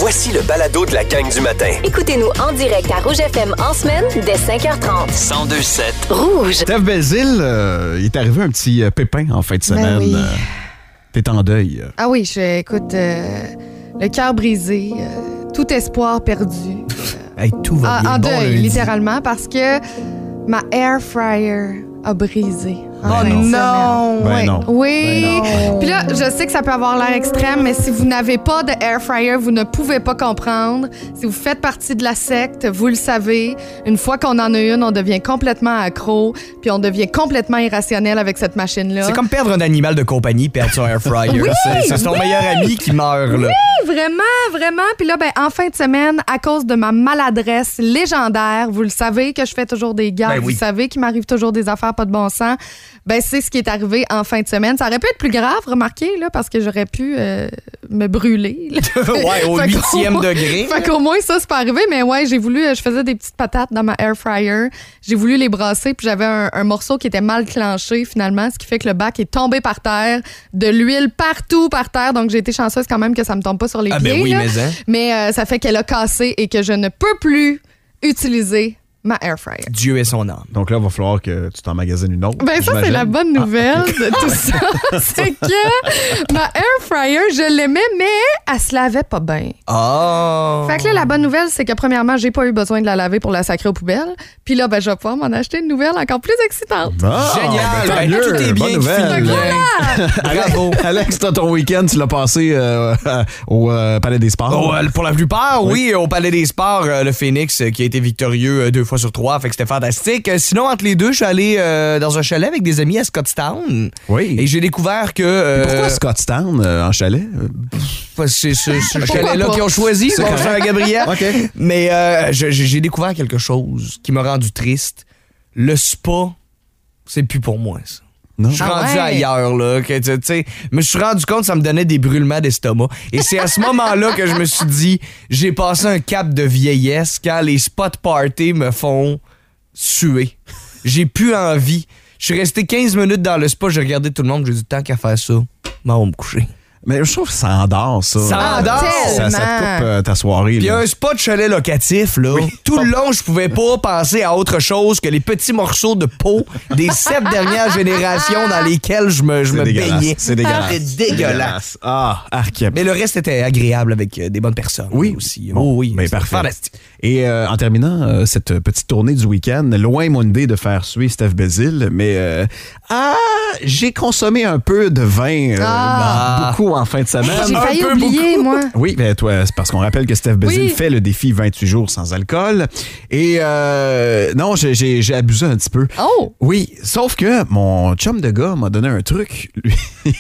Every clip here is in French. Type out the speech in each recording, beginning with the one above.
Voici le balado de la gang du matin. Écoutez-nous en direct à Rouge FM en semaine dès 5h30. 102.7 Rouge. Steph Belzile, il est arrivé un petit pépin en fin de semaine. oui. T'es en deuil. Ah oui, écoute, le cœur brisé, tout espoir perdu. Hey, tout va bien. En Bon deuil, lundi. littéralement, parce que ma air fryer a brisé. Ben non. Ben non. Oui. Ben non. Puis là, je sais que ça peut avoir l'air extrême, mais si vous n'avez pas de air fryer, vous ne pouvez pas comprendre. Si vous faites partie de la secte, vous le savez. Une fois qu'on en a une, on devient complètement accro, puis on devient complètement irrationnel avec cette machine-là. C'est comme perdre un animal de compagnie, perdre son air fryer. Oui, c'est ton meilleur ami qui meurt, là. Oui, vraiment. Puis là, en fin de semaine, à cause de ma maladresse légendaire, vous le savez que je fais toujours des gaffes, Ben oui. vous savez qu'il m'arrive toujours des affaires pas de bon sens. C'est ce qui est arrivé en fin de semaine. Ça aurait pu être plus grave, remarquez, là, parce que j'aurais pu me brûler. Là. Ouais, au Fait qu'au 8e moins- degré. Fait qu'au moins, ça, c'est pas arrivé. Mais ouais, je faisais des petites patates dans ma air fryer. J'ai voulu les brasser, puis j'avais un morceau qui était mal clenché, finalement, ce qui fait que le bac est tombé par terre, de l'huile partout par terre. Donc, j'ai été chanceuse quand même que ça me tombe pas sur les Ah, pieds. ben oui, là. mais hein. Mais ça fait qu'elle a cassé et que je ne peux plus utiliser ma air fryer. Dieu est son âme. Donc là, il va falloir que tu t'emmagasines une autre. Ça, c'est j'imagine. la bonne nouvelle de tout ça. C'est que ma air fryer, je l'aimais, mais elle se lavait pas bien. Oh! Fait que là, la bonne nouvelle, c'est que premièrement, j'ai pas eu besoin de la laver pour la sacrer aux poubelles. Puis là, je vais pouvoir m'en acheter une nouvelle encore plus excitante. Ah, Génial! ben, tant Ben, mieux. tout est bien Bonne nouvelle. qui finit bien. Bravo! Alex, toi, ton week-end, tu l'as passé au Palais des Sports. Oh, pour la plupart, oui, au Palais des Sports, le Phoenix qui a été victorieux 2 fois sur 3, fait que c'était fantastique. Sinon, entre les deux, je suis allé dans un chalet avec des amis à Scottstown. Oui. Et j'ai découvert que... Pourquoi Scottstown en chalet? C'est ce Pourquoi chalet-là pas? qu'ils ont choisi, C'est mon correct. cher Gabriel. OK. Mais j'ai découvert quelque chose qui m'a rendu triste. Le spa, c'est plus pour moi, ça. Non. Je suis Ah rendu ouais? ailleurs, là. Que, tu sais, je me suis rendu compte que ça me donnait des brûlements d'estomac. Et c'est à ce moment-là que je me suis dit, j'ai passé un cap de vieillesse quand les spot parties me font suer. J'ai plus envie. Je suis resté 15 minutes dans le spa, j'ai regardé tout le monde, j'ai dit, tant qu'à faire ça, on va me coucher. Mais je trouve que ça endort, ça. Ça endort! Ça te coupe ta soirée. Puis là. un spot chalet locatif, là. Tout le long, je pouvais pas penser à autre chose que les petits morceaux de peau des 7 dernières générations dans lesquelles je me C'est dégueulasse. baignais. C'est dégueulasse. C'est dégueulasse. Ah, arc. Mais le reste était agréable avec des bonnes personnes. Oui, aussi. Bon, Oh oui, ben c'est parfait. fantastique. Et en terminant cette petite tournée du week-end, loin mon idée de faire suer Steph Belzile, mais j'ai consommé un peu de vin, beaucoup en fin de semaine. J'ai Un failli peu oublier, moi. Oui, ben toi, c'est parce qu'on rappelle que Steph Belzile Oui. fait le défi 28 jours sans alcool. Et non, j'ai abusé un petit peu. Oh! Oui, sauf que mon chum de gars m'a donné un truc. Lui,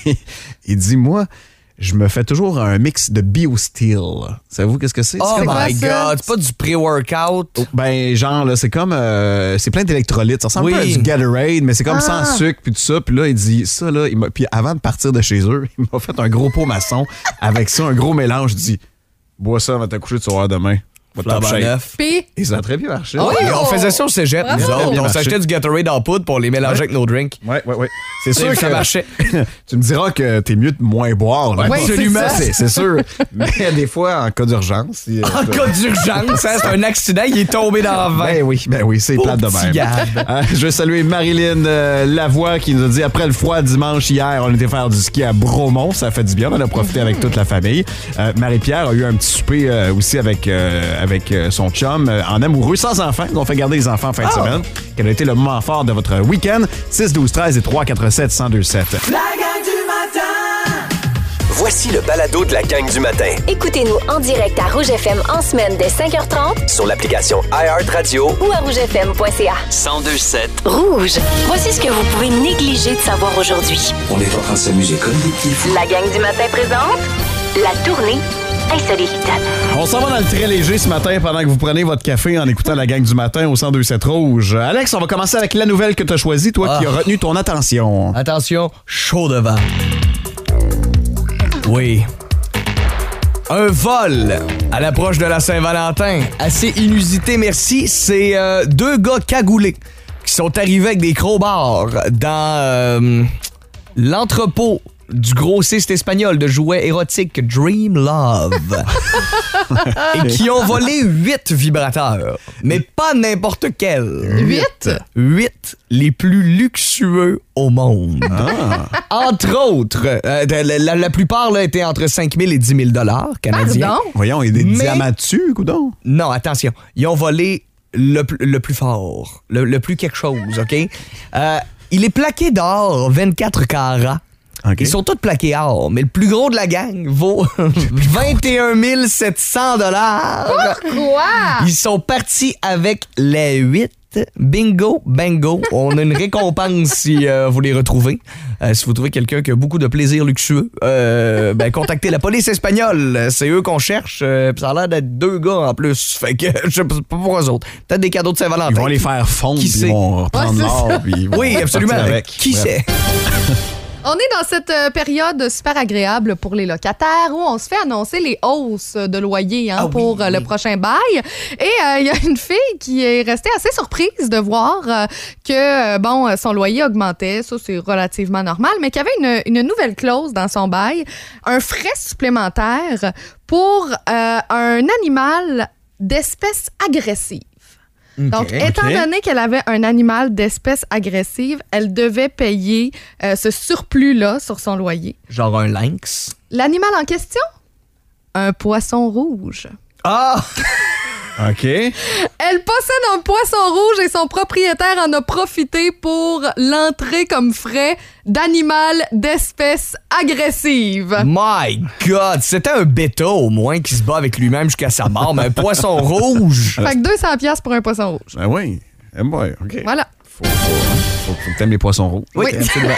il dit, moi, je me fais toujours un mix de BioSteel. Savez-vous qu'est-ce que c'est? Oh C'est comme- my ça? God, c'est pas du pré-workout. Ben, genre, là, c'est comme... c'est plein d'électrolytes. Ça ressemble Oui. pas à du Gatorade, mais c'est comme sans sucre puis tout ça. Puis là, il dit ça, là... Puis avant de partir de chez eux, il m'a fait un gros pot maçon avec ça, un gros mélange. Il dit, bois ça avant de te coucher, tu vas demain. Va te Flambant top shape. neuf. Puis, Et ça a très bien marché. Oui, on faisait ça au cégep, nous Bravo. autres. Bien On marché. s'achetait du Gatorade en poudre pour les mélanger avec nos drinks. Ouais. C'est sûr sûr que ça que marchait. Tu me diras que t'es mieux de moins boire. Là. Ouais, absolument. C'est sûr. Mais des fois, en cas d'urgence... si, En cas d'urgence, hein, c'est un accident, il est tombé dans le vin. Ben oui, c'est plate de petit même. Gab. Je veux saluer Marilyn Lavoie qui nous a dit après le froid dimanche hier, on était faire du ski à Bromont. Ça fait du bien, on en a profité avec toute la famille. Marie-Pierre a eu un petit souper aussi avec son chum en amoureux, sans enfants. Ils ont fait garder les enfants en fin de semaine. Quel a été le moment fort de votre week-end? 6, 12, 13 et 3, 4, 7, 100, 2, 7. La gang du matin. Voici le balado de la gang du matin. Écoutez-nous en direct à Rouge FM en semaine dès 5h30 Sur l'application iHeartRadio ou à rougefm.ca. 102.7. Rouge. Voici ce que vous pouvez négliger de savoir aujourd'hui. On est en train de s'amuser comme des petits fous. La gang du matin présente la tournée insolite. On s'en va dans le très léger ce matin pendant que vous prenez votre café en écoutant la gang du matin au 102.7 Rouge. Alex, on va commencer avec la nouvelle que tu as choisie, toi, qui a retenu ton attention. Attention, chaud devant. Oui. Un vol à l'approche de la Saint-Valentin. Assez inusité, merci. C'est 2 gars cagoulés qui sont arrivés avec des crowbars dans l'entrepôt du gros cyste espagnol de jouets érotiques Dream Love et qui ont volé 8 vibrateurs. Mais pas n'importe quels. 8 les plus luxueux au monde. Entre autres, la plupart là, étaient entre 5 000 et 10 000 $ canadiens. Pardon? Voyons, il y a des diamants dessus, coudonc. Non, attention. Ils ont volé le plus fort, le plus quelque chose, OK? Il est plaqué d'or 24 carats. Okay. Ils sont tous plaqués or, mais le plus gros de la gang vaut 21 700 $. Pourquoi? Ils sont partis avec les 8. Bingo, bango. On a une récompense si vous les retrouvez. Si vous trouvez quelqu'un qui a beaucoup de plaisir luxueux, contactez la police espagnole. C'est eux qu'on cherche. Ça a l'air d'être 2 gars en plus. Fait que je sais pas pour eux autres. Peut-être des cadeaux de Saint-Valentin. Ils vont les faire fondre, Qui ils sait? vont reprendre l'or. Puis ils vont Oui, absolument. partir avec. Qui Bref. sait? On est dans cette période super agréable pour les locataires où on se fait annoncer les hausses de loyer pour le prochain bail. Et il y a une fille qui est restée assez surprise de voir que son loyer augmentait. Ça, c'est relativement normal, mais qu'il y avait une nouvelle clause dans son bail, un frais supplémentaire pour un animal d'espèce agressive. Donc, étant donné qu'elle avait un animal d'espèce agressive, elle devait payer ce surplus-là sur son loyer. Genre un lynx. L'animal en question? Un poisson rouge. Ah! OK. Elle possède un poisson rouge et son propriétaire en a profité pour l'entrée comme frais d'animal d'espèce agressive. My God! C'était un bêta au moins qui se bat avec lui-même jusqu'à sa mort, mais un poisson rouge! Fait que 200$ pour un poisson rouge. Ben oui. OK. Voilà. Faut que t'aimes les poissons rouges. Oui, absolument.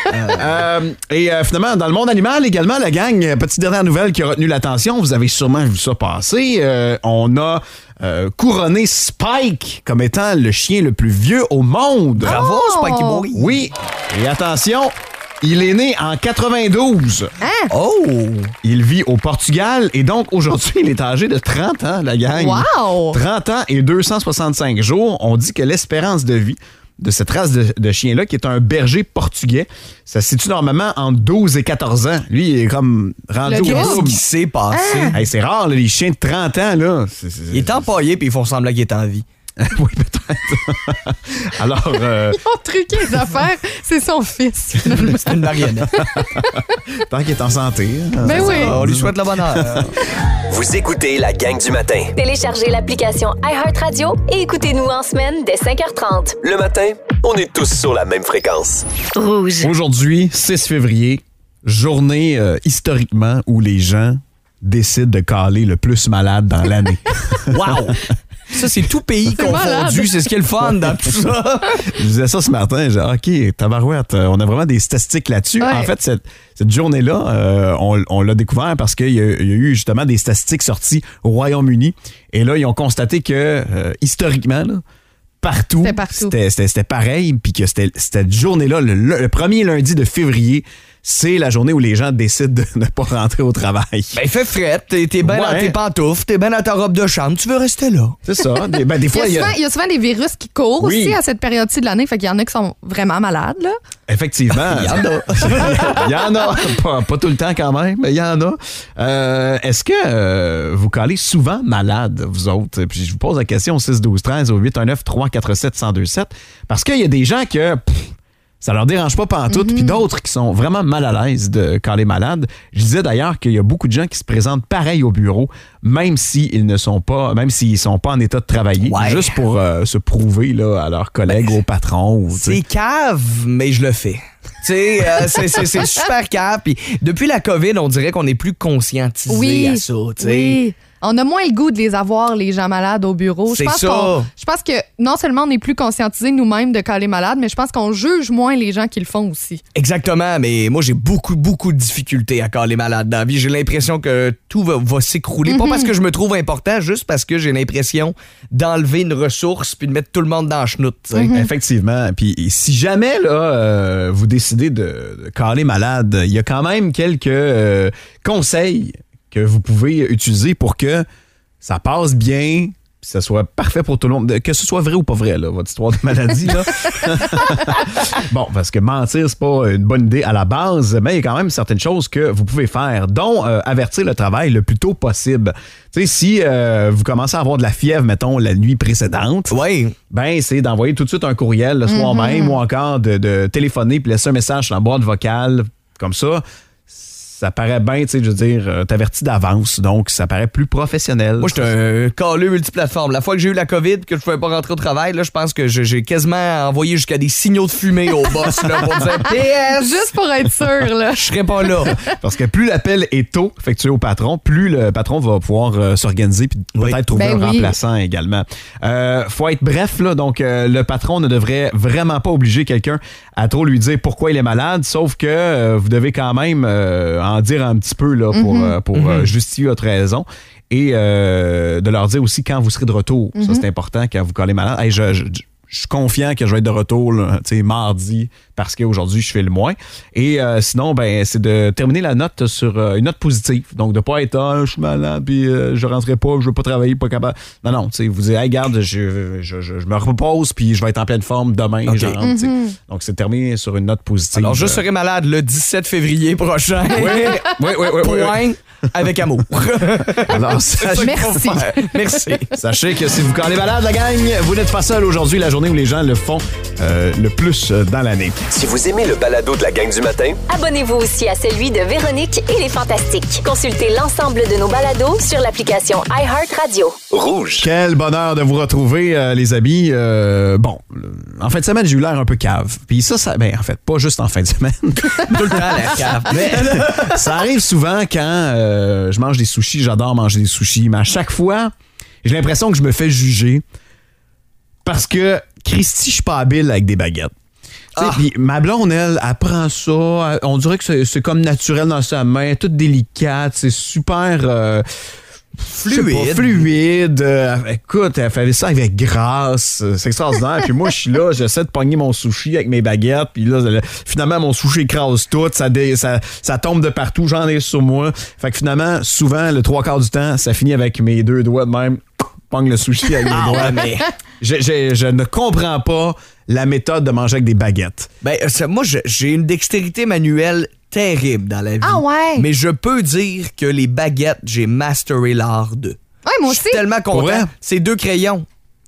Finalement, dans le monde animal également, la gang, petite dernière nouvelle qui a retenu l'attention, vous avez sûrement vu ça passer, on a couronné Spike comme étant le chien le plus vieux au monde. Bravo, Spikey Boy! Oui, et attention, il est né en 92. Oh! Il vit au Portugal et donc aujourd'hui, il est âgé de 30 ans, la gang. Wow! 30 ans et 265 jours. On dit que l'espérance de vie de cette race de chien-là, qui est un berger portugais, ça se situe normalement entre 12 et 14 ans. Lui, il est comme rendu au Qu'est-ce double. qui s'est passé? Hey, c'est rare, là, les chiens de 30 ans. Là. Il est empaillé puis ils font semblant qu'il est en vie. Oui, peut-être. Alors, Ils ont truqué les affaires. C'est son fils. C'est une marionnette. tant qu'il est en santé. Ben oui. On lui souhaite le bonheur. Vous écoutez la gang du matin. Téléchargez l'application iHeartRadio et écoutez-nous en semaine dès 5h30. Le matin, on est tous sur la même fréquence. Rouge. Aujourd'hui, 6 février, journée historiquement où les gens décident de caler le plus malade dans l'année. Wow! Ça, c'est tout pays C'est malade. confondu. C'est ce qui est le fun dans tout ça. Je disais ça ce matin, j'ai dit, OK, tabarouette, on a vraiment des statistiques là-dessus. Ouais. En fait, cette journée-là, on l'a découvert parce qu'il y a eu justement des statistiques sorties au Royaume-Uni. Et là, ils ont constaté que, historiquement, là, partout, c'était pareil, puis que cette journée-là, le premier lundi de février, c'est la journée où les gens décident de ne pas rentrer au travail. Ben, il fait fret, t'es bien dans Ouais. tes pantoufles, t'es bien dans ta robe de chambre, tu veux rester là. C'est ça. Des fois, Il y a souvent des virus qui courent Oui. aussi à cette période-ci de l'année. Fait qu'il y en a qui sont vraiment malades, là. effectivement. Il y en a. Il y en a. Pas tout le temps quand même, mais il y en a. Est-ce que vous calez souvent malade, vous autres? Puis je vous pose la question au 6-12-13, au 819-347-1027, parce qu'il y a des gens que... ça leur dérange pas pantoute, puis d'autres qui sont vraiment mal à l'aise de caler malade. Je disais d'ailleurs qu'il y a beaucoup de gens qui se présentent pareil au bureau, même s'ils sont pas en état de travailler, Ouais. juste pour se prouver là, à leurs collègues, au patron. Ou, tu sais. C'est cave, mais je le fais. Tu sais, c'est super cave. Puis depuis la COVID, on dirait qu'on est plus conscientisé à ça. Tu sais. Oui. On a moins le goût de les avoir, les gens malades au bureau. C'est ça. Je pense que non seulement on est plus conscientisés nous-mêmes de caler malade, mais je pense qu'on juge moins les gens qui le font aussi. Exactement, mais moi, j'ai beaucoup de difficultés à caler malade dans la vie. J'ai l'impression que tout va s'écrouler. Pas parce que je me trouve important, juste parce que j'ai l'impression d'enlever une ressource puis de mettre tout le monde dans la chenoute. Tu sais. Effectivement. Puis si jamais là, vous décidez de caler malade, il y a quand même quelques conseils que vous pouvez utiliser pour que ça passe bien puis ça soit parfait pour tout le monde. Que ce soit vrai ou pas vrai, là, votre histoire de maladie. Là. Bon, parce que mentir, c'est pas une bonne idée à la base, mais il y a quand même certaines choses que vous pouvez faire, dont avertir le travail le plus tôt possible. Tu sais, si vous commencez à avoir de la fièvre, mettons, la nuit précédente, ben c'est d'envoyer tout de suite un courriel le soir même ou encore de téléphoner puis laisser un message sur la boîte vocale, comme ça. Ça paraît bien, tu sais, je veux dire, t'avertis d'avance, donc ça paraît plus professionnel. Moi, j'étais un caleux multiplateforme. La fois que j'ai eu la COVID, que je pouvais pas rentrer au travail, là, je pense que j'ai quasiment envoyé jusqu'à des signaux de fumée au boss là, pour dire PS! Juste pour être sûr, là. Je serais pas là. Parce que plus l'appel est tôt effectué au patron, plus le patron va pouvoir s'organiser puis peut-être trouver un remplaçant également. Faut être bref, là, donc le patron ne devrait vraiment pas obliger quelqu'un à trop lui dire pourquoi il est malade, sauf que vous devez quand même en dire un petit peu là, pour justifier votre raison et de leur dire aussi quand vous serez de retour. Ça, c'est important quand vous collez malade. Hey, je suis confiant que je vais être de retour là, mardi parce qu'aujourd'hui, je fais le moins. Et sinon, ben, c'est de terminer la note sur une note positive. Donc, de ne pas être « je suis malade, puis je rentrerai pas, je veux pas travailler, pas capable. » Non, vous dites « Hey, regarde, je me repose, puis je vais être en pleine forme demain. Okay. Je rentre. » Donc, c'est terminé sur une note positive. Alors, je serai malade le 17 février prochain. Oui. Point. Avec amour. Alors, Merci. Sachez que si vous collez malade, la gang, vous n'êtes pas seul aujourd'hui, la journée où les gens le font le plus dans l'année. Si vous aimez le balado de la gang du matin, abonnez-vous aussi à celui de Véronique et les Fantastiques. Consultez l'ensemble de nos balados sur l'application iHeartRadio. Rouge. Quel bonheur de vous retrouver, les amis. Bon, en fin de semaine, j'ai eu l'air un peu cave. Puis ça, ben, en fait, pas juste en fin de semaine. Tout le temps, la cave. Mais ça arrive souvent quand je mange des sushis. J'adore manger des sushis. Mais à chaque fois, j'ai l'impression que je me fais juger parce que, Christy, je suis pas habile avec des baguettes. Puis ma blonde, elle prend ça. On dirait que c'est comme naturel dans sa main, toute délicate. C'est super... fluide. Écoute, elle fait ça avec grâce. C'est extraordinaire. Puis moi, je suis là, j'essaie de pogner mon sushi avec mes baguettes. Puis là, finalement, mon sushi écrase tout. Ça tombe de partout. J'en ai sur moi. Fait que finalement, souvent, le 3/4 du temps, ça finit avec mes 2 doigts de même. Pogne le sushi avec mes doigts. Mais je ne comprends pas la méthode de manger avec des baguettes. Ben, moi, j'ai une dextérité manuelle terrible dans la vie. Ah ouais? Mais je peux dire que les baguettes, j'ai masteré l'art de. Ouais, moi aussi. Je suis tellement content. C'est 2 crayons.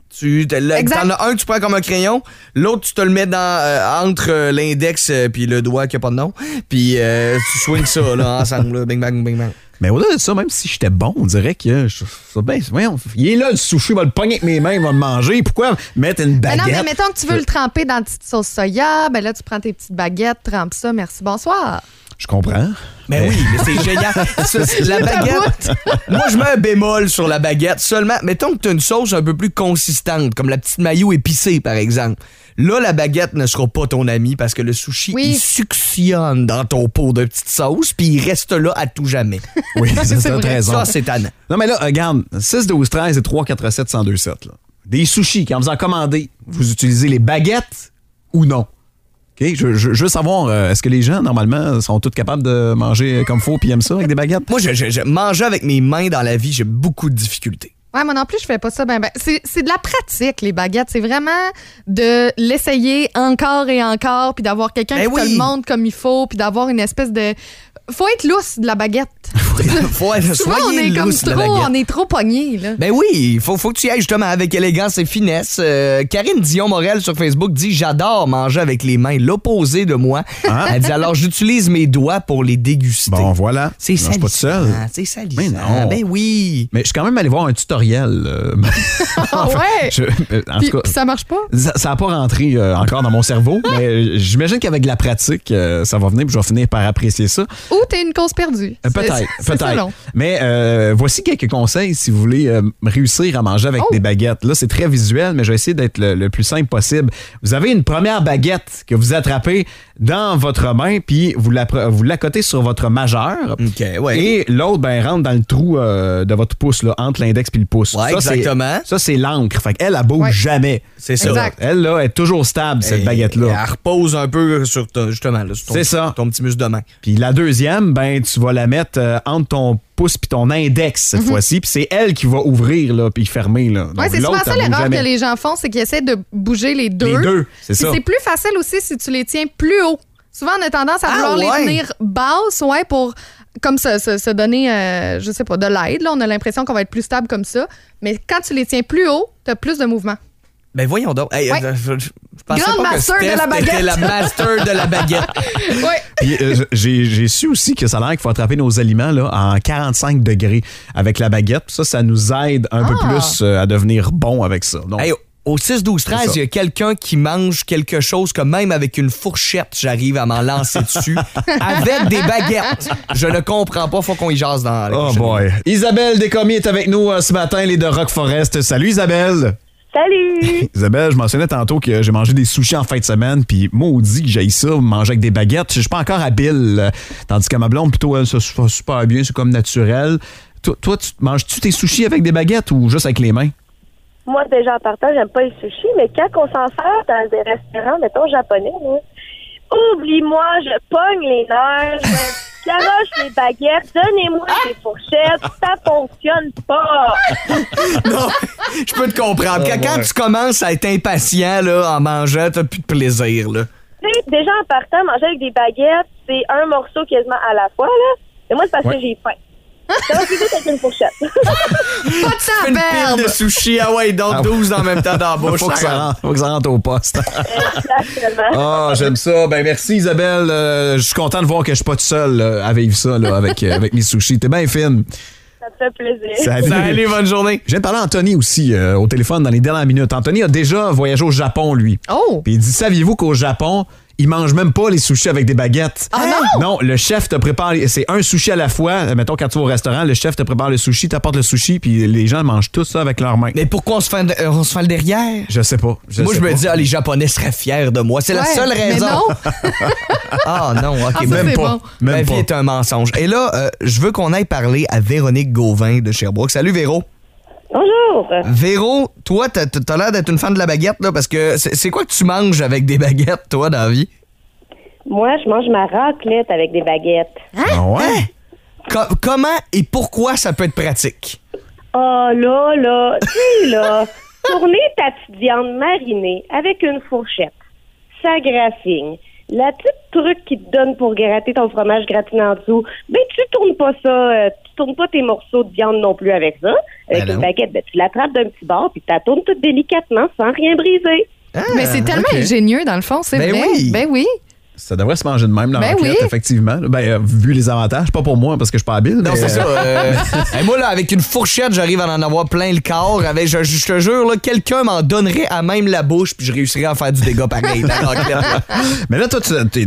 T'en as un, tu prends comme un crayon. L'autre, tu te le mets entre l'index puis le doigt qui a pas de nom. Puis tu swings ça là, ensemble. Là, bing, bang, bing, bang. Mais au-delà de ça, même si j'étais bon, on dirait que voyons, il est là le sushi, il va le pogner avec mes mains, il va le manger. Pourquoi mettre une baguette? Mais non, mais mettons que tu veux le tremper dans une petite sauce soya, ben là, tu prends tes petites baguettes, trempes ça, merci, bonsoir. Je comprends. Mais oui, mais c'est génial. La baguette, moi, je mets un bémol sur la baguette. Seulement, mettons que tu as une sauce un peu plus consistante, comme la petite mayo épicée, par exemple. Là, la baguette ne sera pas ton ami parce que le sushi, il suctionne dans ton pot de petite sauce puis il reste là à tout jamais. Oui, c'est raison. Ça, c'est tannant. Non, mais là, regarde, 6, 12, 13 et 3, 4, 7, 102, 7. Là. Des sushis, quand vous en commandez, vous utilisez les baguettes ou non? OK, je veux savoir, est-ce que les gens, normalement, sont tous capables de manger comme faut puis aiment ça avec des baguettes? Moi, manger avec mes mains dans la vie, j'ai beaucoup de difficultés. Ouais, moi non plus, je fais pas ça. Ben. C'est de la pratique, les baguettes. C'est vraiment de l'essayer encore et encore, puis d'avoir quelqu'un qui te le montre comme il faut, puis d'avoir une espèce de... Faut être lousse de la baguette. Faut être souvent, on est comme on est trop pogné, là. Ben oui, faut que tu y ailles justement avec élégance et finesse. Karine Dion-Morel sur Facebook dit « J'adore manger avec les mains, l'opposé de moi. Hein? » Elle dit « Alors, j'utilise mes doigts pour les déguster. » Bon, voilà. C'est salissant. Pas tout seul. C'est salissant. Mais non. Ben oui. Mais je suis quand même allé voir un tutoriel. Ah ouais? En tout cas, puis ça marche pas? Ça n'a pas rentré encore dans mon cerveau, mais j'imagine qu'avec la pratique, ça va venir puis je vais finir par apprécier ça. Ou t'es une cause perdue. Peut-être. Mais voici quelques conseils si vous voulez réussir à manger avec des baguettes. Là, c'est très visuel, mais je vais essayer d'être le plus simple possible. Vous avez une première baguette que vous attrapez dans votre main, puis vous l'accotez sur votre majeur. OK, ouais. Et l'autre, rentre dans le trou de votre pouce, là, entre l'index et le pouce. Ouais, exactement. Ça, c'est l'encre. Fait qu'elle, elle bouge jamais. C'est ça. Exact. Elle, là, est toujours stable, cette baguette-là. Elle repose un peu sur ton petit muscle de main. Puis la deuxième, deuxième, ben tu vas la mettre entre ton pouce puis ton index cette fois-ci, puis c'est elle qui va ouvrir là puis fermer là. Oui, c'est souvent ça l'erreur que les gens font, c'est qu'ils essaient de bouger les deux. Les deux, c'est ça. C'est plus facile aussi si tu les tiens plus haut. Souvent, on a tendance à vouloir les tenir basses, pour comme se donner, je sais pas, de l'aide. Là, on a l'impression qu'on va être plus stable comme ça. Mais quand tu les tiens plus haut, tu as plus de mouvement. Ben voyons donc. Hey, je pensais Grande pas que master Steph de la baguette. était la master de la baguette. Oui. Puis, j'ai su aussi que ça a l'air qu'il faut attraper nos aliments là, en 45 degrés avec la baguette. Ça nous aide un peu plus à devenir bon avec ça. Donc, Hey, au 6-12-13, il y a quelqu'un qui mange quelque chose que même avec une fourchette, j'arrive à m'en lancer dessus avec des baguettes. Je ne comprends pas, faut qu'on y jase dans les prochaines boy. minutes. Isabelle Descommiers est avec nous ce matin, les de Rock Forest. Salut Isabelle! Salut! Isabelle, je mentionnais tantôt que j'ai mangé des sushis en fin de semaine, puis maudit que j'aille ça, manger avec des baguettes. Je suis pas encore habile, tandis qu'à ma blonde, plutôt, elle, ça se fait super bien, c'est comme naturel. Toi, manges-tu tes sushis avec des baguettes ou juste avec les mains? Moi, déjà, en partant, j'aime pas les sushis, mais quand on s'en sert dans des restaurants, mettons, japonais, là, oublie-moi, je pogne les nerfs, je garoche les baguettes, donnez-moi des fourchettes, ça fonctionne pas! Non, je peux te comprendre. Quand tu commences à être impatient là, en mangeant, t'as plus de plaisir. Là. Tu sais, déjà, en partant, manger avec des baguettes, c'est un morceau quasiment à la fois, là. Et moi, c'est parce que j'ai faim. Ça va plus vite avec une fourchette. Pas de Fais une temps pile de sushis, donc 12 en même temps dans la bouche. Faut que ça rentre au poste. Exactement. J'aime ça. Ben merci Isabelle. Je suis content de voir que je suis pas tout seul à vivre ça là, avec mes sushis. T'es bien fine. Ça te fait plaisir. Salut, bonne journée. Je viens de parler à Anthony aussi au téléphone dans les dernières minutes. Anthony a déjà voyagé au Japon, lui. Oh! Puis il dit, saviez-vous qu'au Japon, ils mangent même pas les sushis avec des baguettes. Ah non? Non, le chef te prépare, c'est un sushi à la fois. Mettons, quand tu vas au restaurant, le chef te prépare le sushi, t'apportes le sushi, puis les gens mangent tout ça avec leurs mains. Mais pourquoi on se fait le derrière? Je sais pas. Moi, je me dis, les Japonais seraient fiers de moi. C'est la seule raison. Mais non. Ah non, OK, ça, même c'est pas. bon. Ma Même vie pas. est un mensonge. Et là, je veux qu'on aille parler à Véronique Gauvin de Sherbrooke. Salut, Véro. Bonjour! Véro, toi, t'as l'air d'être une fan de la baguette, là, parce que c'est quoi que tu manges avec des baguettes, toi, dans la vie? Moi, je mange ma raclette avec des baguettes. Ah ouais? Comment et pourquoi ça peut être pratique? Oh là, tu sais là, tourner ta petite viande marinée avec une fourchette, ça grassigne. La petite truc qui te donne pour gratter ton fromage gratiné en dessous, ben tu tournes pas ça, tu tournes pas tes morceaux de viande non plus avec ça. Avec une baguette, ben tu l'attrapes d'un petit bord puis tu la tournes toute délicatement sans rien briser. Mais c'est tellement ingénieux, dans le fond, c'est Ben vrai. oui. Ben oui. Ça devrait se manger de même, la Ben raclette, oui. effectivement. Ben, vu les avantages, pas pour moi, parce que je suis pas habile. Non, mais, c'est ça. Hey, moi, là, avec une fourchette, j'arrive à en avoir plein le corps. Je te jure, là, quelqu'un m'en donnerait à même la bouche, puis je réussirais à faire du dégât pareil. Dans la raclette, là. Mais là, toi,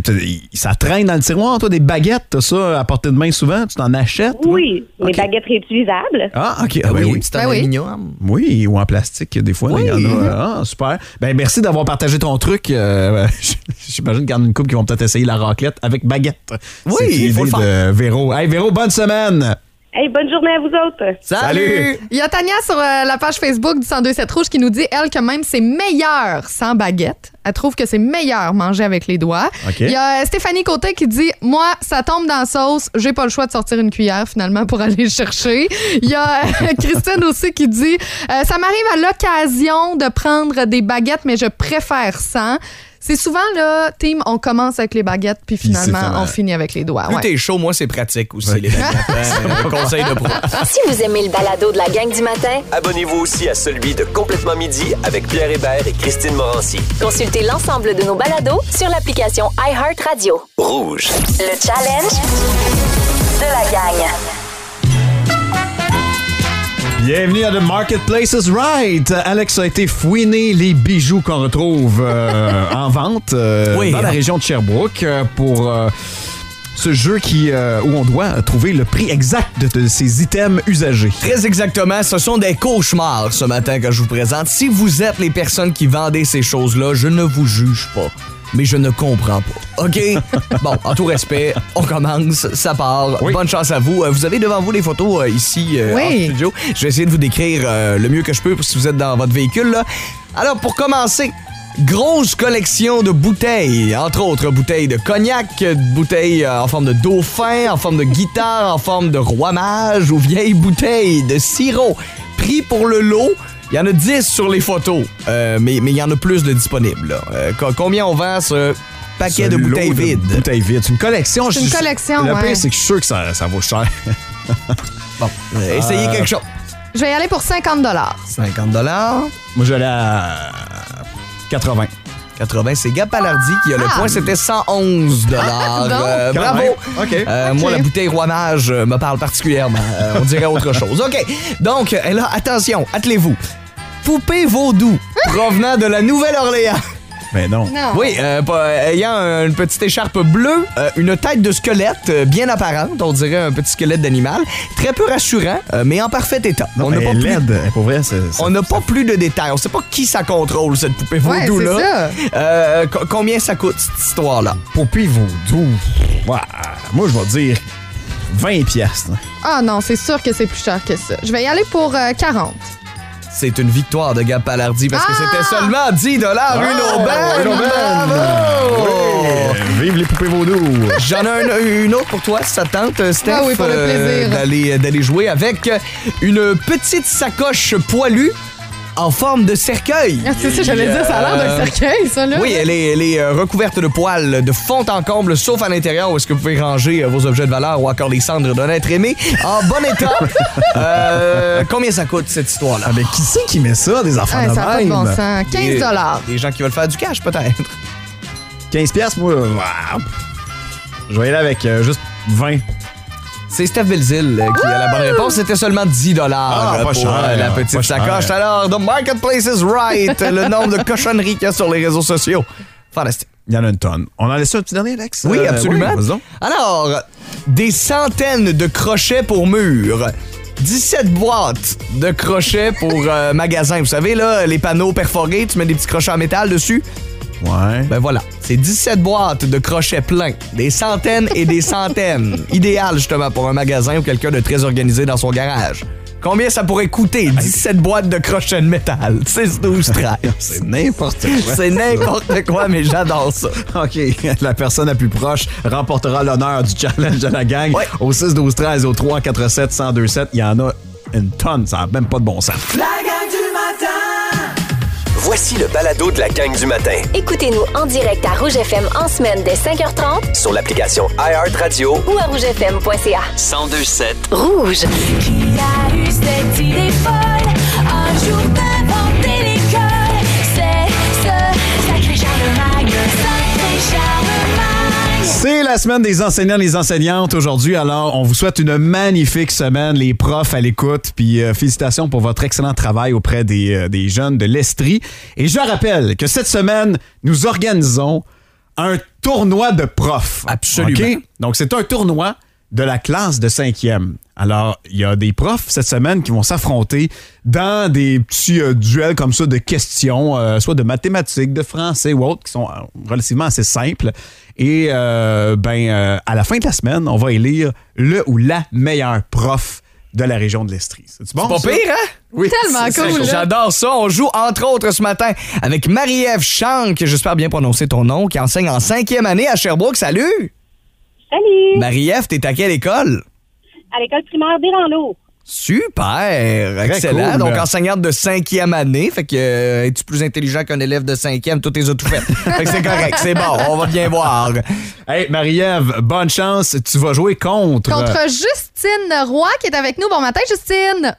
ça traîne dans le tiroir, toi, des baguettes, t'as ça à portée de main souvent? Tu t'en achètes? toi? Oui, mes baguettes réutilisables. Ah, OK. Ah, ben oui. C'est en Ben oui. aluminium. Oui, ou en plastique, des fois. Oui. Il y en a. Ah, super. Ben, merci d'avoir partagé ton truc. J'imagine qu'il y en a une couple qui vont peut-être essayer la raclette avec baguette. Oui, C'est il faut l'idée le de Véro. Hey, Véro, bonne semaine! Hey, bonne journée à vous autres. Salut! Il y a Tania sur la page Facebook du 1027 Rouge qui nous dit, elle, que même c'est meilleur sans baguette. Elle trouve que c'est meilleur manger avec les doigts. OK. Il y a Stéphanie Côté qui dit, moi, ça tombe dans la sauce, j'ai pas le choix de sortir une cuillère finalement pour aller le chercher. Il y a Christine aussi qui dit, ça m'arrive à l'occasion de prendre des baguettes, mais je préfère sans. C'est souvent, là, team, on commence avec les baguettes, puis finalement, on finit avec les doigts. Plus Ouais. t'es chaud, moi, c'est pratique aussi, les baguettes. Un conseil de pro. Si vous aimez le balado de la gang du matin, Abonnez-vous aussi à celui de Complètement Midi avec Pierre Hébert et Christine Morancy. consultez l'ensemble de nos balados sur l'application iHeartRadio. Rouge. Le challenge de la gang. Bienvenue à The Marketplace is Right. Alex a été fouiner les bijoux qu'on retrouve en vente dans la région de Sherbrooke pour ce jeu où on doit trouver le prix exact de ces items usagés. Très exactement, ce sont des cauchemars ce matin que je vous présente. Si vous êtes les personnes qui vendaient ces choses-là, je ne vous juge pas. Mais je ne comprends pas. OK? Bon, en tout respect, on commence, ça part. Oui. Bonne chance à vous. Vous avez devant vous les photos ici Oui. en studio. Je vais essayer de vous décrire le mieux que je peux si vous êtes dans votre véhicule. Là. Alors, pour commencer, Grosse collection de bouteilles, entre autres bouteilles de cognac, bouteilles en forme de dauphin, en forme de guitare, en forme de roi mage ou vieilles bouteilles de sirop. Prix pour le lot, il y en a 10 sur les photos, mais il y en a plus de disponibles. Là. Combien on vend ce paquet de bouteilles vides? Bouteilles vides. C'est une collection. C'est une collection, Le ouais. pire, c'est que je suis sûr que ça vaut cher. Bon, essayez quelque chose. Je vais y aller pour 50 $. 50 $. Moi, j'allais à 80. 80, c'est Gab Palardi qui a le point. C'était 111 $. donc. Bravo. OK. Moi, la bouteille Roi Mage me parle particulièrement. On dirait autre chose. OK. Donc, là, attention, attelez-vous. Poupée vaudou provenant de la Nouvelle-Orléans. Mais non. Non. Oui, ayant une petite écharpe bleue, une tête de squelette bien apparente, on dirait un petit squelette d'animal, très peu rassurant, mais en parfait état. Non, On n'a mais pas plus- laide. Pour vrai, On n'a pas plus de détails. On sait pas qui ça contrôle, cette poupée Ouais, vaudou-là. c'est Combien ça coûte, cette histoire-là? Poupée vaudou. Ouais, moi, je vais dire 20 piastres. Ah non, c'est sûr que c'est plus cher que ça. Je vais y aller pour 40. C'est une victoire de Gab Palardi parce que c'était seulement 10 $. Une aubaine! Bravo! Vive les poupées vaudou. J'en ai une autre pour toi, si ça te tente, Steph. Ah oui, pour le plaisir. D'aller jouer avec une petite sacoche poilue en forme de cercueil. Ah, c'est ça, j'allais dire, ça a l'air d'un cercueil, ça, là. Oui, elle est recouverte de poils de fond en comble, sauf à l'intérieur où est-ce que vous pouvez ranger vos objets de valeur ou encore les cendres d'un être aimé en bon état. Combien ça coûte, cette histoire-là? Ah, mais qui c'est qui met ça, des enfants Ah, de ça n'a pas de même? bon sens. 15 $. Des gens qui veulent faire du cash, peut-être. 15 piastres, moi, je vais y aller avec juste 20. C'est Steph Belzil qui a la bonne réponse. C'était seulement 10 $ pas pour cher, la petite pas sacoche. cher. Alors, The Marketplace is right. Le nombre de cochonneries qu'il y a sur les réseaux sociaux. Fantastique. Il y en a une tonne. On en laisse un petit dernier, Alex? Oui, absolument. vas-y donc. Alors, des centaines de crochets pour mur. 17 boîtes de crochets pour magasin. Vous savez, là, les panneaux perforés, tu mets des petits crochets en métal dessus. Ouais. Ben voilà, c'est 17 boîtes de crochets pleins. Des centaines et des centaines. Idéal, justement, pour un magasin ou quelqu'un de très organisé dans son garage. Combien ça pourrait coûter, 17 boîtes de crochets de métal? 6, 12, 13. C'est n'importe quoi. C'est n'importe quoi, mais j'adore ça. OK. La personne la plus proche remportera l'honneur du challenge de la gang. Ouais. Au 6, 12, 13, au 3, 4, 7, 102, 7. Il y en a une tonne. Ça n'a même pas de bon sens. La gang du matin! Voici le balado de la gang du matin. Écoutez-nous en direct à Rouge FM en semaine dès 5h30 Sur l'application iHeartRadio ou à rougefm.ca. 1027. Rouge. Qui a eu cette idée folle un jour d'inventer l'école? C'est ce sacré Charlemagne, sacré Charlemagne. C'est la semaine des enseignants, les enseignantes aujourd'hui. Alors, on vous souhaite une magnifique semaine, les profs à l'écoute. Puis félicitations pour votre excellent travail auprès des jeunes de l'Estrie. Et je rappelle que cette semaine, nous organisons un tournoi de profs. Absolument. OK? Donc, c'est un tournoi de la classe de 5e. Alors, il y a des profs cette semaine qui vont s'affronter dans des petits duels comme ça de questions, soit de mathématiques, de français ou autres, qui sont relativement assez simples. Et à la fin de la semaine, on va élire le ou la meilleure prof de la région de l'Estrie. C'est bon? Pas ça? pire, hein? Oui. Tellement cool, là. J'adore ça. On joue entre autres ce matin avec Marie-Ève Chanck, j'espère bien prononcer ton nom, qui enseigne en 5e année à Sherbrooke. Salut! Salut! Marie-Ève, t'es à quelle école? À l'école primaire d'Iranlo. Super! Excellent. cool. Donc, enseignante de 5e année. Fait que, es-tu plus intelligent qu'un élève de 5e? Tout les a tout fait. Fait que c'est correct. C'est bon. On va bien voir. Hey, Marie-Ève, bonne chance. Tu vas jouer contre... Contre Justine Roy qui est avec nous. Bon matin, Justine.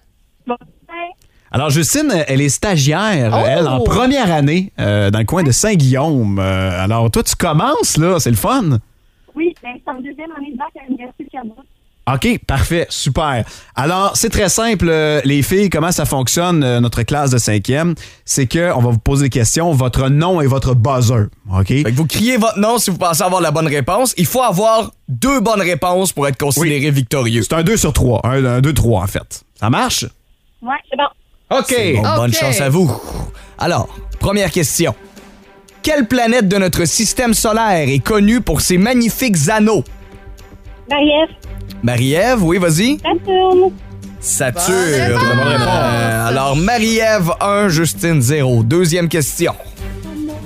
Alors, Justine, elle est stagiaire, Oh! elle, en première année, dans le coin de Saint-Guillaume. Alors, toi, tu commences, là. C'est le fun. Oui, c'est en deuxième année de bac à l'Université de Sherbrooke. OK, parfait, super. Alors, c'est très simple, les filles, comment ça fonctionne, notre classe de 5e? C'est qu'on va vous poser des questions, votre nom et votre buzzer, OK? Fait que vous criez votre nom si vous pensez avoir la bonne réponse. Il faut avoir 2 bonnes réponses pour être considéré victorieux. C'est un 2 sur 3, un 2, 3, en fait. Ça marche? Ouais, c'est bon. OK. C'est bon, bonne OK. chance à vous. Alors, première question. Quelle planète de notre système solaire est connue pour ses magnifiques anneaux? Marie-Ève, Marie-Ève, oui, vas-y. Saturne. Saturne. Bonne réponse. Alors, Marie-Ève 1, Justine 0. Deuxième question.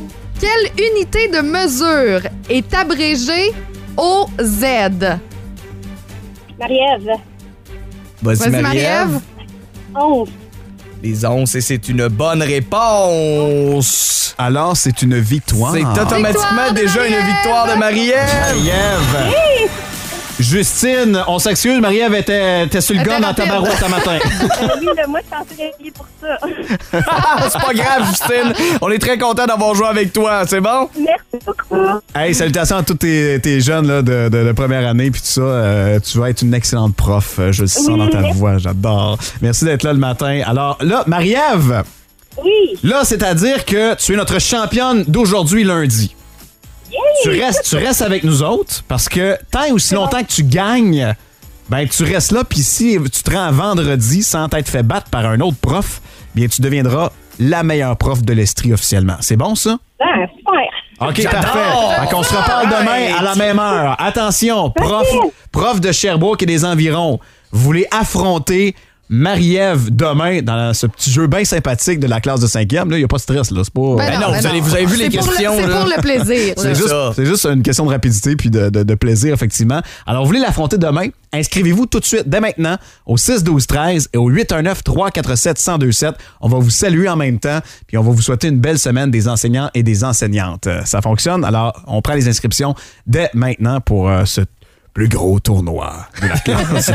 Quelle unité de mesure est abrégée OZ? Marie-Ève. Vas-y, Marie-Ève. 11. Les onces, et c'est une bonne réponse. Alors, c'est une victoire. C'est automatiquement Victoire de déjà une Marie-Ève. victoire de Marie-Ève. Marie-Ève. Justine, on s'excuse, Marie-Ève était sur le Elle gars était dans ta rapide. barouette ce matin. Oui, moi, je pensais réveiller pour ça. C'est pas grave, Justine. On est très content d'avoir joué avec toi. C'est bon? Merci beaucoup. Hey, salutations à tous tes jeunes là, de première année puis tout ça. Tu vas être une excellente prof. Je le sens dans ta voix, j'adore. Merci d'être là le matin. Alors là, Marie-Ève, Oui. là, c'est-à-dire que tu es notre championne d'aujourd'hui lundi. Tu restes avec nous autres parce que tant et aussi longtemps que tu gagnes, ben tu restes là, puis si tu te rends vendredi sans t'être fait battre par un autre prof, bien tu deviendras la meilleure prof de l'Estrie officiellement. C'est bon, ça? Ah, super. OK, J'adore! parfait. Fait qu'on se reparle demain à la même heure. Attention, prof de Sherbrooke et des environs, vous voulez affronter Marie-Ève demain dans ce petit jeu bien sympathique de la classe de 5e. Là, il n'y a pas de stress. Là. C'est pas... Ben non, vous avez vu les C'est pour questions, c'est là. pour le plaisir. C'est là. juste, ça. c'est juste une question de rapidité puis de plaisir, effectivement. Alors, vous voulez l'affronter demain? Inscrivez-vous tout de suite, dès maintenant, au 6-12-13 et au 819-347-1027. On va vous saluer en même temps, puis on va vous souhaiter une belle semaine des enseignants et des enseignantes. Ça fonctionne. Alors, on prend les inscriptions dès maintenant pour ce plus gros tournoi de la classe.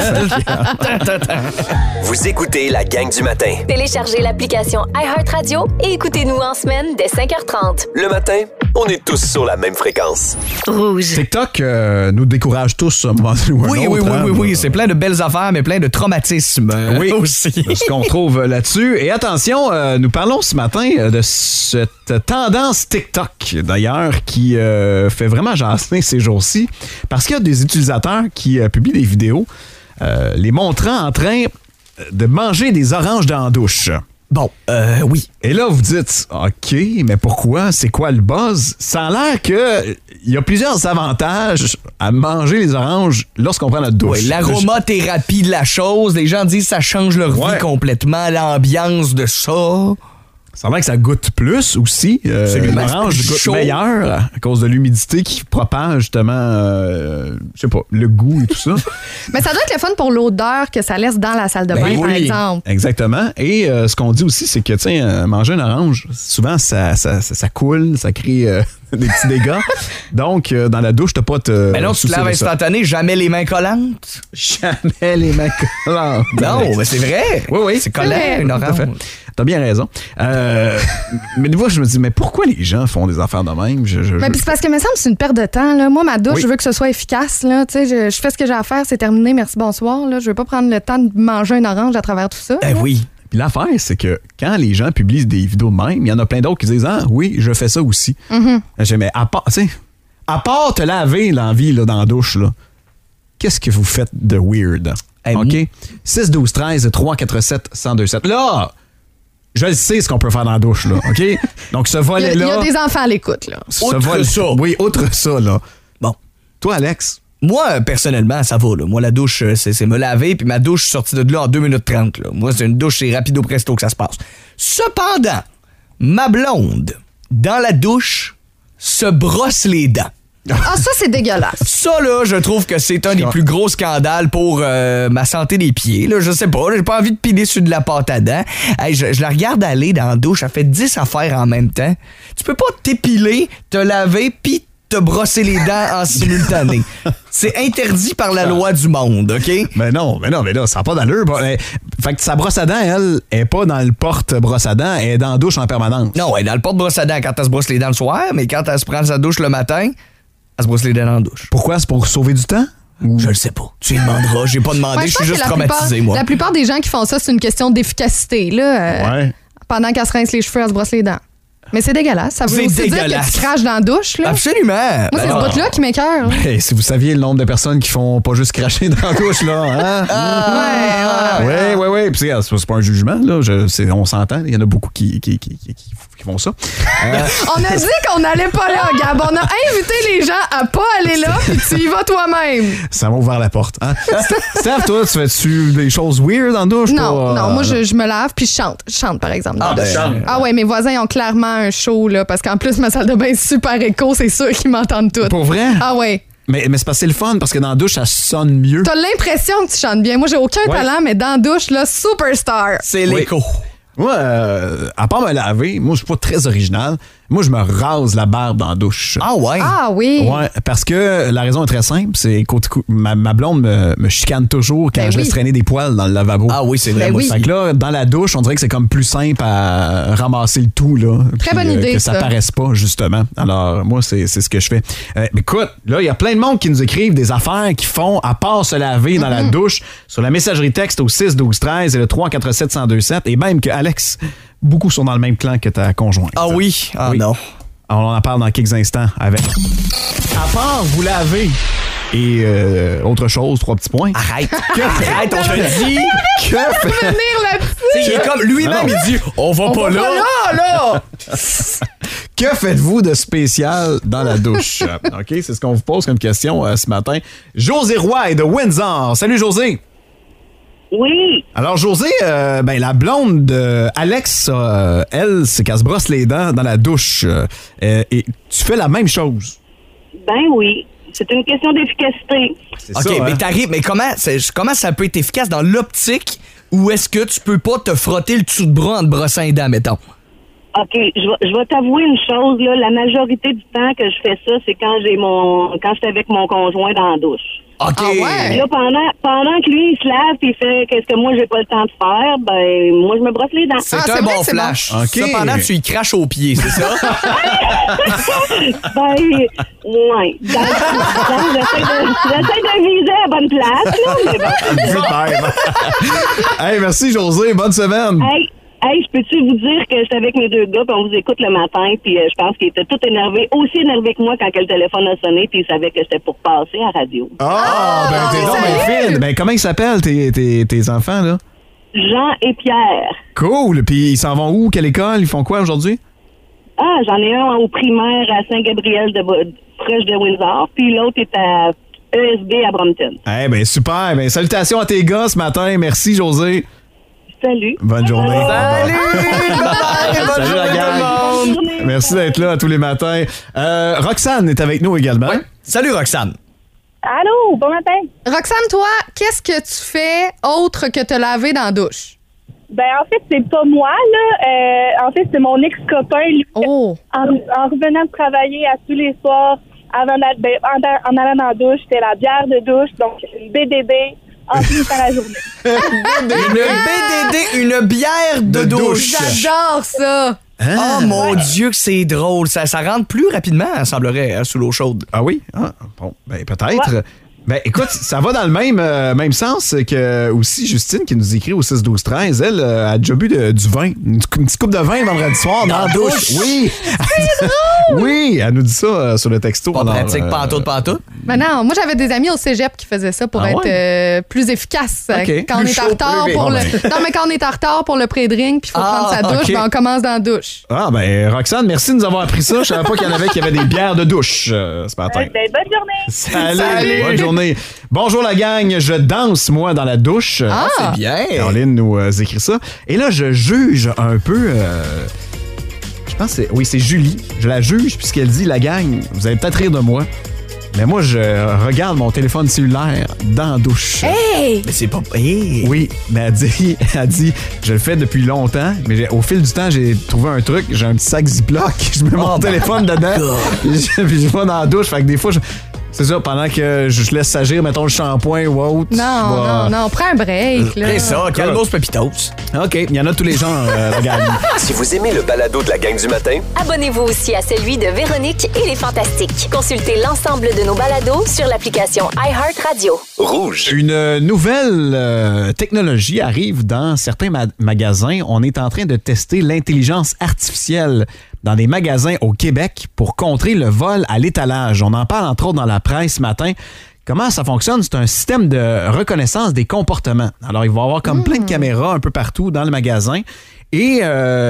Vous écoutez la gang du matin. Téléchargez l'application iHeartRadio et écoutez-nous en semaine dès 5h30. Le matin, on est tous sur la même fréquence. Rouge. TikTok nous décourage tous à un moment donné ou un Oui, autre, oui, hein. oui, oui. C'est plein de belles affaires, mais plein de traumatismes Oui, aussi. c'est ce qu'on trouve là-dessus. Et attention, nous parlons ce matin de cette tendance TikTok, d'ailleurs, qui fait vraiment jaser ces jours-ci, parce qu'il y a des utilisateurs qui publient des vidéos les montrant en train de manger des oranges dans la douche. Bon, oui. Et là, vous dites, OK, mais pourquoi? C'est quoi le buzz? Ça a l'air qu'il y a plusieurs avantages à manger les oranges lorsqu'on prend notre douche. Ouais, l'aromathérapie de la chose, les gens disent que ça change leur Ouais. vie complètement, l'ambiance de ça. Ça a l'air que ça goûte plus aussi. Absolument. L'orange C'est plus goûte chaud. meilleur à cause de l'humidité qui propage justement, je sais pas, le goût et tout ça. Mais ça doit être le fun pour l'odeur que ça laisse dans la salle de bain, Ben par oui. exemple. Exactement. Et ce qu'on dit aussi, c'est que, tiens, manger une orange, souvent, ça coule, ça crée des petits dégâts. Donc, dans la douche, t'as pas te. Mais non, tu te soucier laves de ça. instantané, jamais les mains collantes. Jamais les mains collantes. Non, mais c'est vrai. Oui, oui. C'est collant, vrai. une Tout à fait. orange. T'as bien raison. Mais des fois, je me dis, mais pourquoi les gens font des affaires de même? Mais puis c'est parce que, me semble, c'est une perte de temps. Là. Moi, ma douche, Oui. je veux que ce soit efficace. Là. Tu sais, je fais ce que j'ai à faire, c'est terminé, merci, bonsoir. Là. Je veux pas prendre le temps de manger une orange à travers tout ça. Eh oui. Puis l'affaire, c'est que quand les gens publient des vidéos de même, il y en a plein d'autres qui disent « Ah oui, je fais ça aussi. J'ai dit, mais à part, tu sais, à part te laver l'envie là, dans la douche, là, qu'est-ce que vous faites de weird? Hey, OK? 6-12-13-347-1027. Là, je le sais ce qu'on peut faire dans la douche, là. OK? Donc, ce Il y volet-là... a des enfants à l'écoute. Là. Outre ça. Oui, outre ça, là. Bon. Toi, Alex... Moi, personnellement, ça va. Là. Moi, la douche, c'est me laver, puis ma douche, je suis sorti de là en 2 minutes 30. Là. Moi, c'est une douche, c'est rapido presto que ça se passe. Cependant, ma blonde, dans la douche, se brosse les dents. Ah, ça, c'est dégueulasse. Ça, là, je trouve que c'est un des plus gros scandales pour ma santé des pieds. Là. Je sais pas, j'ai pas envie de piler sur de la pâte à dents. Hey, je la regarde aller dans la douche, elle fait 10 affaires en même temps. Tu peux pas t'épiler, te laver, puis te brosser les dents en simultané. C'est interdit par la loi du monde, OK? Mais non, mais là, ça n'a pas d'allure. Bon, fait que sa brosse à dents, elle, est pas dans le porte-brosse à dents, elle est dans la douche en permanence. Non, elle est dans le porte-brosse à dents quand elle se brosse les dents le soir, mais quand elle se prend sa douche le matin, elle se brosse les dents dans la douche. Pourquoi? C'est pour sauver du temps? Je le sais pas. Tu lui demanderas. J'ai pas demandé, Ouais, je pense suis que juste la traumatisé, plupart- moi. La plupart des gens qui font ça, c'est une question d'efficacité. Là, Ouais. Pendant qu'elle se rince les cheveux, elle se brosse les dents. Mais c'est dégueulasse. Ça veut C'est aussi dire dégueulasse. que tu craches dans la douche. Là. Absolument. Moi, c'est ce Ben, bout-là qui m'écoeure. Hey, si vous saviez le nombre de personnes qui font pas juste cracher dans la douche, là. Hein? Ouais. Oui. Ouais, puis c'est pas un jugement, là. On s'entend. Il y en a beaucoup qui font ça. On a dit qu'on n'allait pas là, Gab. On a invité les gens à pas aller là, puis tu y vas toi-même. Ça m'a ouvert la porte. Hein? Steph, toi, tu fais-tu des choses weird en douche? Non, moi, je me lave, puis je chante. Je chante, par exemple. Ah ouais, mes voisins ont clairement un show, là, parce qu'en plus, ma salle de bain est super écho, c'est sûr qu'ils m'entendent toutes. Pour vrai? Ah ouais. Mais c'est parce que c'est le fun, parce que dans la douche, ça sonne mieux. T'as l'impression que tu chantes bien. Moi, j'ai aucun talent, mais dans la douche, là, superstar. C'est l'écho. Moi, à part me laver, moi, je suis pas très original. Moi, je me rase la barbe dans la douche. Ah ouais? Ah oui? Ouais, parce que la raison est très simple. C'est ma blonde me chicane toujours quand je laisse traîner des poils dans le lavabo. Ah oui, c'est vrai. Oui. Fait que là, dans la douche, on dirait que c'est comme plus simple à ramasser le tout, là. Très bonne idée, que ça ça. paraisse pas, justement. Alors, moi, c'est ce que je fais. Mais écoute, là, il y a plein de monde qui nous écrivent des affaires qu'ils font à part se laver dans la douche sur la messagerie texte au 6-12-13 et le 347-1027. Et même que Alex, beaucoup sont dans le même clan que ta conjointe. Ah oui? Ah non. Alors, on en parle dans quelques instants avec. À part vous laver et autre chose, 3 petits points. Arrête, on te dit. Que fait... Venir là-dessus. Il est comme lui-même, il dit on va pas là. Que faites-vous de spécial dans la douche? OK, c'est ce qu'on vous pose comme question ce matin. José Roy est de Windsor. Salut, José. Oui. Alors, José, la blonde de Alex, elle, c'est qu'elle se brosse les dents dans la douche. Et tu fais la même chose. Ben oui. C'est une question d'efficacité. C'est OK, ça, mais hein? t'arrives, mais comment ça peut être efficace dans l'optique où est-ce que tu peux pas te frotter le dessous de bras en te brossant les dents, mettons? OK, je vais t'avouer une chose, là. La majorité du temps que je fais ça, c'est quand j'étais avec mon conjoint dans la douche. OK. Ah ouais? Là, pendant que lui, il se lave et il fait qu'est-ce que moi, j'ai pas le temps de faire, ben, moi, je me brosse les dents. C'est Ah, un c'est bon vrai que c'est flash. bon. OK. Cependant, tu y craches aux pieds, c'est ça? Ben, ouais. J'essaie de viser à la bonne place, là, mais bon. Hey, merci, José. Bonne semaine. Hey, je peux-tu vous dire que j'étais avec mes 2 gars, puis on vous écoute le matin, puis je pense qu'ils étaient tous énervés, aussi énervés que moi quand que le téléphone a sonné, puis ils savaient que j'étais pour passer à la radio. T'es donc bien fine. Ben, comment ils s'appellent, tes enfants, là? Jean et Pierre. Cool. Puis ils s'en vont où? Quelle école? Ils font quoi aujourd'hui? Ah, j'en ai un au primaire à Saint-Gabriel, proche de Windsor, puis l'autre est à ESB à Brompton. Eh ben super. Ben, salutations à tes gars ce matin. Merci, José. Salut. Bonne journée. Salut! Salut la gang. Merci d'être là tous les matins. Roxane est avec nous également. Ouais. Salut, Roxane. Allô, bon matin. Roxane, toi, qu'est-ce que tu fais autre que te laver dans la douche? Ben, en fait, c'est pas moi, là. En fait, c'est mon ex-copain. Lui, Oh! en revenant de travailler à tous les soirs, en allant dans la douche, c'était la bière de douche, donc une BDD en finissant la journée. Une bière de douche. J'adore ça! Oh mon Dieu que c'est drôle. Ça rentre plus rapidement, semblerait, hein, sous l'eau chaude. Ah oui? Ah, bon, ben peut-être. Ouais. Ben écoute, ça va dans le même sens que aussi Justine qui nous écrit au 6-12-13. Elle a déjà bu du vin. Une petite coupe de vin vendredi soir dans la douche. Oui! C'est drôle! Oui, elle nous dit ça sur le texto. Pas pratique, pantoute. Mais non, moi j'avais des amis au cégep qui faisaient ça pour être plus efficace. Okay. Quand plus on est en retard pour le... Non, mais quand on est en retard pour le pré-drink puis il faut prendre sa douche, ben on commence dans la douche. Ah ben Roxane, merci de nous avoir appris ça. Je savais pas qu'il y en avait qui avaient des bières de douche ce matin. Ben, bonne journée! Salut! Bonne journée! Bonjour la gang, je danse moi dans la douche. Ah, c'est bien. Caroline nous écrit ça. Et là, je juge un peu. Je pense que c'est Julie. Je la juge puisqu'elle dit la gang. Vous allez peut-être rire de moi. Mais moi, je regarde mon téléphone cellulaire dans la douche. Hey! Mais c'est pas... Hey. Oui, mais elle dit, je le fais depuis longtemps, mais au fil du temps, j'ai trouvé un truc. J'ai un petit sac Ziploc. Je mets mon téléphone dedans. Puis je vais dans la douche. Fait que des fois, c'est ça, pendant que je laisse s'agir, mettons, le shampoing ou autre. Non, prends un break. Là. C'est ça, calmos pepitos. OK, il y en a tous les genres, regarde. Si vous aimez le balado de la gang du matin, Abonnez-vous aussi à celui de Véronique et les Fantastiques. Consultez l'ensemble de nos balados sur l'application iHeartRadio. rouge. Une nouvelle technologie arrive dans certains magasins. On est en train de tester l'intelligence artificielle dans des magasins au Québec pour contrer le vol à l'étalage. On en parle entre autres dans la presse ce matin. comment ça fonctionne? C'est un système de reconnaissance des comportements. Alors, il va y avoir comme plein de caméras un peu partout dans le magasin. Et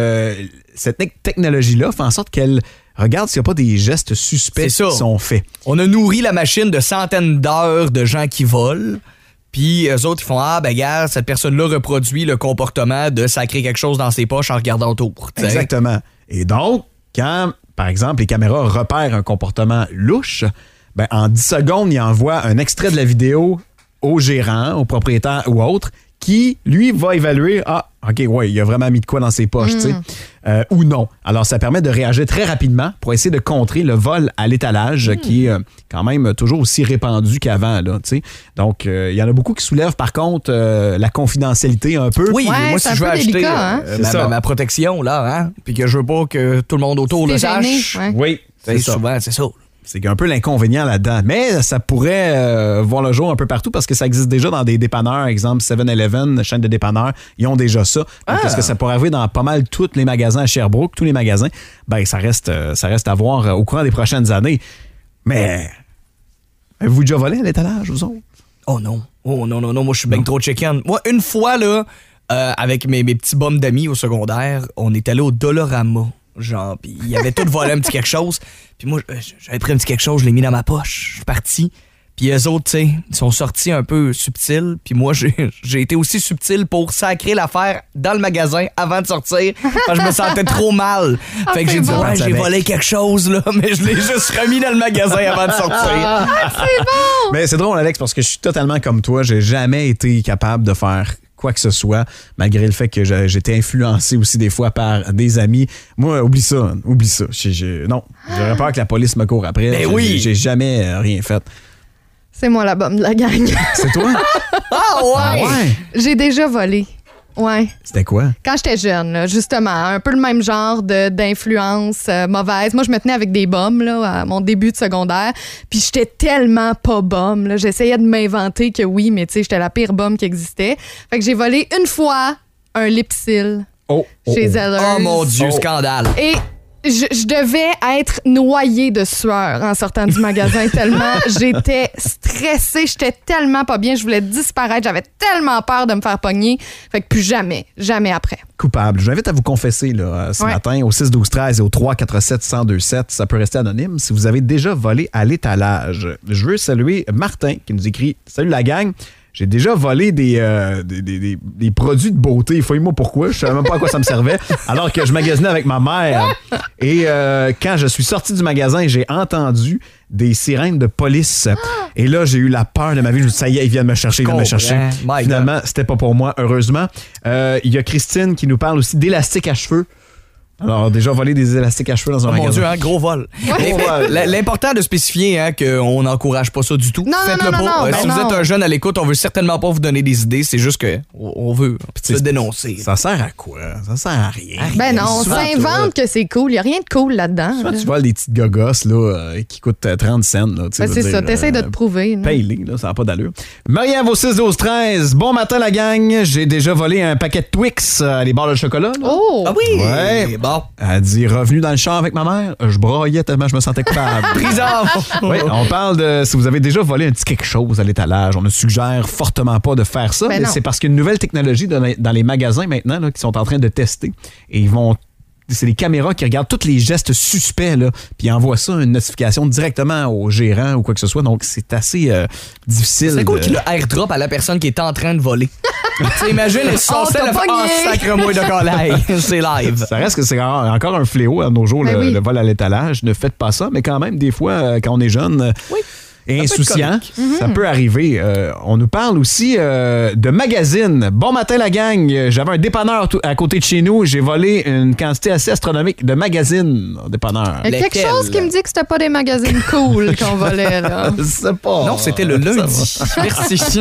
cette technologie-là fait en sorte qu'elle regarde s'il n'y a pas des gestes suspects qui sont faits. On a nourri la machine de centaines d'heures de gens qui volent. Puis eux autres, ils font « Ah, ben gars, cette personne-là reproduit le comportement de sacrer quelque chose dans ses poches en regardant autour. » Exactement. Et donc, quand, par exemple, les caméras repèrent un comportement louche, ben, en 10 secondes, ils envoient un extrait de la vidéo au gérant, au propriétaire ou autre, qui, lui, va évaluer « Ah, OK, ouais, il a vraiment mis de quoi dans ses poches, tu sais. » Ou non. Alors, ça permet de réagir très rapidement pour essayer de contrer le vol à l'étalage qui est quand même toujours aussi répandu qu'avant, là, tu sais. Donc, il y en a beaucoup qui soulèvent, par contre, la confidentialité un peu. Oui, moi, si je veux acheter ma protection, là, hein, puis que je veux pas que tout le monde autour le sache. Oui, c'est souvent, c'est ça. C'est un peu l'inconvénient là-dedans. Mais ça pourrait voir le jour un peu partout parce que ça existe déjà dans des dépanneurs. Exemple, 7-Eleven, chaîne de dépanneurs, ils ont déjà ça. Donc, est-ce que ça pourrait arriver dans pas mal tous les magasins à Sherbrooke, tous les magasins? Ben, ça reste à voir au courant des prochaines années. Mais, avez-vous déjà volé à l'étalage, vous autres? Oh non. Moi, je suis bien trop chicken. Moi, une fois, là, avec mes petits bums d'amis au secondaire, on est allé au Dollarama. Genre, pis il y avait tout volé un petit quelque chose. Puis moi, j'avais pris un petit quelque chose, je l'ai mis dans ma poche. Je suis parti. Puis eux autres, tu sais, ils sont sortis un peu subtils. Puis moi, j'ai été aussi subtil pour sacrer l'affaire dans le magasin avant de sortir. Parce que je me sentais trop mal. Fait que j'ai dit, j'ai volé quelque chose, là, mais je l'ai juste remis dans le magasin avant de sortir. C'est bon! Mais c'est drôle, Alex, parce que je suis totalement comme toi. J'ai jamais été capable de faire quoi que ce soit, malgré le fait que j'étais influencé aussi des fois par des amis. Moi, oublie ça. Non, j'aurais peur que la police me court après. Ben oui! J'ai jamais rien fait. C'est moi la bombe de la gang. C'est toi? Ah ouais! J'ai déjà volé. Ouais. C'était quoi? Quand j'étais jeune, là, justement, un peu le même genre d'influence mauvaise. Moi, je me tenais avec des bombes là, à mon début de secondaire. Puis j'étais tellement pas bombe. Là. J'essayais de m'inventer que oui, mais tu sais, j'étais la pire bombe qui existait. Fait que j'ai volé une fois un Lipsil chez Zellers. Oh mon Dieu, scandale! Et je devais être noyée de sueur en sortant du magasin tellement j'étais stressée, j'étais tellement pas bien, je voulais disparaître, j'avais tellement peur de me faire pogner. Fait que plus jamais après. Coupable. Je vous invite à vous confesser là, ce matin au 6-12-13 et au 3-4-7-1027. Ça peut rester anonyme si vous avez déjà volé à l'étalage. Je veux saluer Martin qui nous écrit « Salut la gang ». J'ai déjà volé des produits de beauté. Fouille-moi pourquoi. Je savais même pas à quoi ça me servait. Alors que je magasinais avec ma mère. Et quand je suis sorti du magasin, j'ai entendu des sirènes de police. Et là, j'ai eu la peur de ma vie. Je me suis dit, ça y est, ils viennent me chercher, Finalement, c'était pas pour moi, heureusement. Il y a Christine qui nous parle aussi d'élastique à cheveux. Alors, déjà, voler des élastiques à cheveux dans un magasin. Mon Dieu, hein, gros vol. L'important de spécifier hein, qu'on n'encourage pas ça du tout. Faites-le pas. Si vous êtes un jeune à l'écoute, on veut certainement pas vous donner des idées. C'est juste qu'on veut se dénoncer. Ça sert à quoi? Ça sert à rien. Ben non, on s'invente que c'est cool. Il n'y a rien de cool là-dedans. Soit tu voles des petites gogosses là, qui coûtent 30 cents. Là, ben c'est ça, t'essayes de te prouver. Paye-les, là, ça n'a pas d'allure. Marie-Ève au 6-12-13. Bon matin, la gang. J'ai déjà volé un paquet de Twix, les barres de chocolat. Là. Oh! Ah oui! Ouais. Bon. Elle dit, revenu dans le char avec ma mère, je broyais tellement je me sentais coupable. Prison! Oui, on parle de si vous avez déjà volé un petit quelque chose à l'étalage. On ne suggère fortement pas de faire ça, mais c'est parce qu'il y a une nouvelle technologie dans les magasins maintenant là, qui sont en train de tester. Et c'est les caméras qui regardent tous les gestes suspects, là, puis ils envoient ça, une notification directement au gérant ou quoi que ce soit. Donc, c'est assez difficile. C'est cool qu'il le airdrop à la personne qui est en train de voler. Imagine, ils sont sacre-moi de collègue. C'est live. Ça reste que c'est encore un fléau à nos jours, le vol à l'étalage. Ne faites pas ça, mais quand même, des fois, quand on est jeune... Et insouciant, ça peut arriver. On nous parle aussi de magazines. Bon matin, la gang. J'avais un dépanneur à côté de chez nous. J'ai volé une quantité assez astronomique de magazines au dépanneur. Il y a quelque chose qui me dit que c'était pas des magazines cool qu'on volait, là. Je sais pas. Non, c'était le lundi. Merci.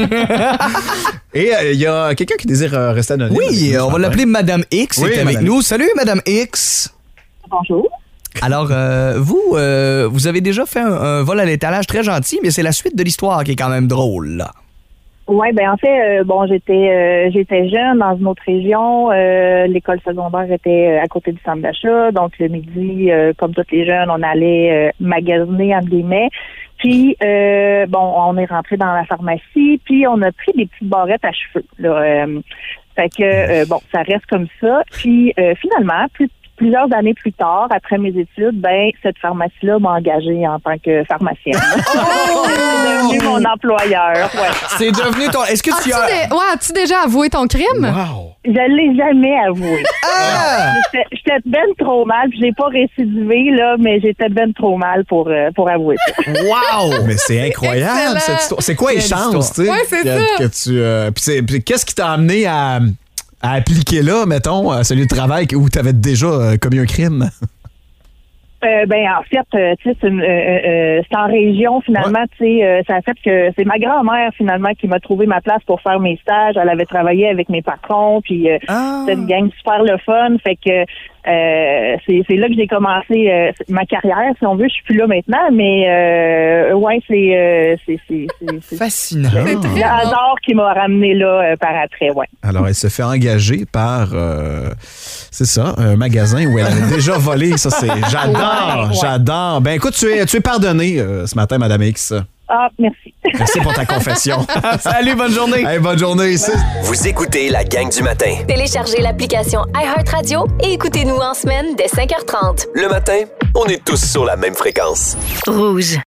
Et il y a quelqu'un qui désire rester anonyme. Oui, on va l'appeler Madame X. Oui, est avec nous. Salut, Madame X. Bonjour. Alors, vous avez déjà fait un vol à l'étalage très gentil, mais c'est la suite de l'histoire qui est quand même drôle, là. Ouais, ben en fait, j'étais jeune dans une autre région. L'école secondaire était à côté du centre d'achat. Donc, le midi, comme tous les jeunes, on allait magasiner, entre guillemets. Puis, on est rentré dans la pharmacie, puis on a pris des petites barrettes à cheveux. Là, fait que, ça reste comme ça. Puis, finalement, plusieurs années plus tard, après mes études, cette pharmacie-là m'a engagée en tant que pharmacienne. C'est devenu mon employeur. Ouais. C'est devenu ton... Est-ce que As-tu déjà avoué ton crime? Wow! Je l'ai jamais avoué. J'étais ben trop mal, puis j'ai pas récidivé, là, mais j'étais ben trop mal pour avouer ça. Wow! Mais c'est incroyable, cette histoire. C'est quoi les chances, tu sais? Ouais, c'est ça. Puis qu'est-ce qui t'a amené à appliquer là, mettons, à celui de travail où tu avais déjà commis un crime? En fait, tu sais, c'est en région, finalement, tu sais, ça a fait que c'est ma grand-mère, finalement, qui m'a trouvé ma place pour faire mes stages. Elle avait travaillé avec mes patrons, puis c'était une gang super le fun. Fait que c'est là que j'ai commencé ma carrière, si on veut. Je suis plus là maintenant, mais c'est fascinant. Le hasard qui m'a ramené là par après, ouais. Alors, elle se fait engager par, c'est ça, un magasin où elle avait déjà volé. Ça, c'est... J'adore. Ben écoute, tu es pardonnée ce matin, Madame X. Ah, merci. Merci pour ta confession. Salut, bonne journée. Hey, bonne journée ici. Vous écoutez la gang du matin. Téléchargez l'application iHeartRadio et écoutez-nous en semaine dès 5h30. Le matin, on est tous sur la même fréquence. Rouge.